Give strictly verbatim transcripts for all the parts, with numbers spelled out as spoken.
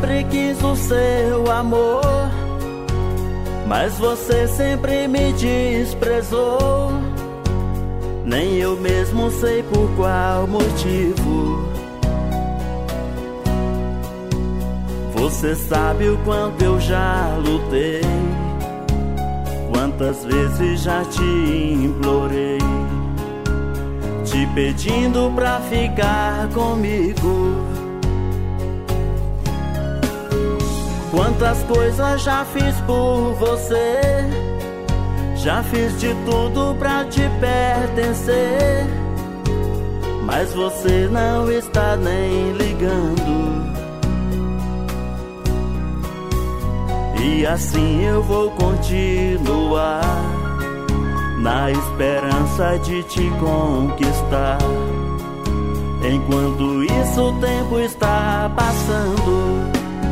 sempre quis o seu amor, mas você sempre me desprezou. Nem eu mesmo sei por qual motivo. Você sabe o quanto eu já lutei, quantas vezes já te implorei, te pedindo pra ficar comigo. Quantas coisas já fiz por você, já fiz de tudo pra te pertencer, mas você não está nem ligando. E assim eu vou continuar, na esperança de te conquistar. Enquanto isso o tempo está passando,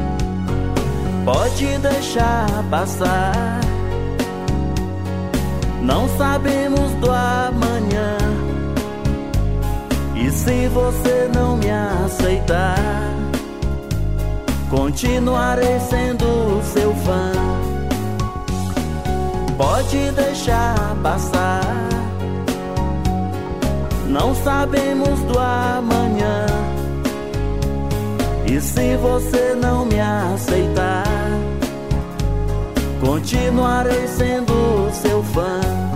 pode deixar passar. Não sabemos do amanhã, e se você não me aceitar, continuarei sendo seu fã. Pode deixar passar. Não sabemos do amanhã, e se você não me aceitar, continuarei sendo seu fã.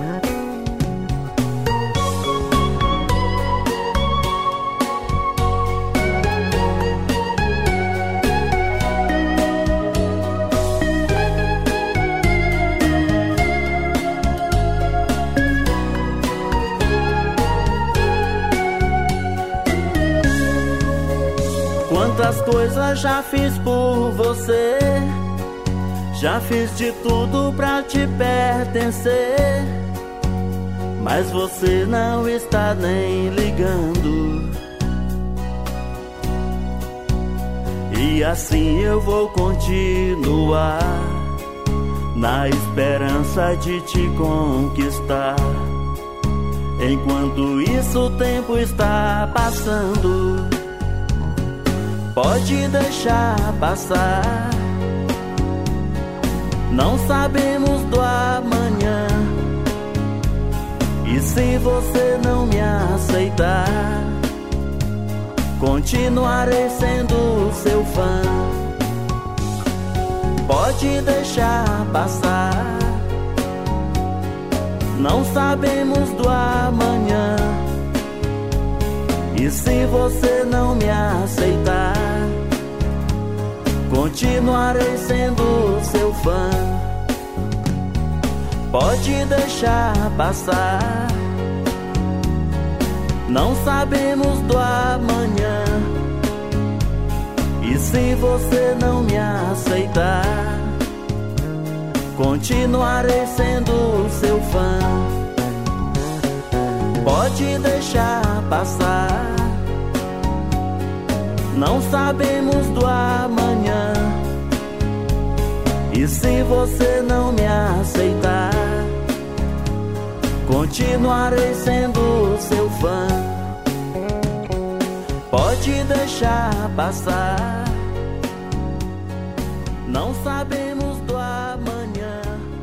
Quantas coisas já fiz por você, já fiz de tudo pra te pertencer, mas você não está nem ligando. E assim eu vou continuar, na esperança de te conquistar. Enquanto isso o tempo está passando, pode deixar passar. Não sabemos do amanhã, e se você não me aceitar, continuarei sendo seu fã. Pode deixar passar. Não sabemos do amanhã, e se você não me aceitar, continuarei sendo seu fã. Pode deixar passar. Não sabemos do amanhã, e se você não me aceitar, continuarei sendo seu fã. Pode deixar passar. Não sabemos do amanhã, e se você não me aceitar, continuarei sendo seu fã. Pode deixar passar. Não sabemos do amanhã,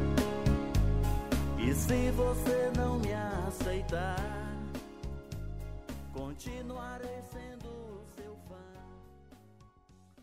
e se você não me aceitar, continuarei sendo seu fã.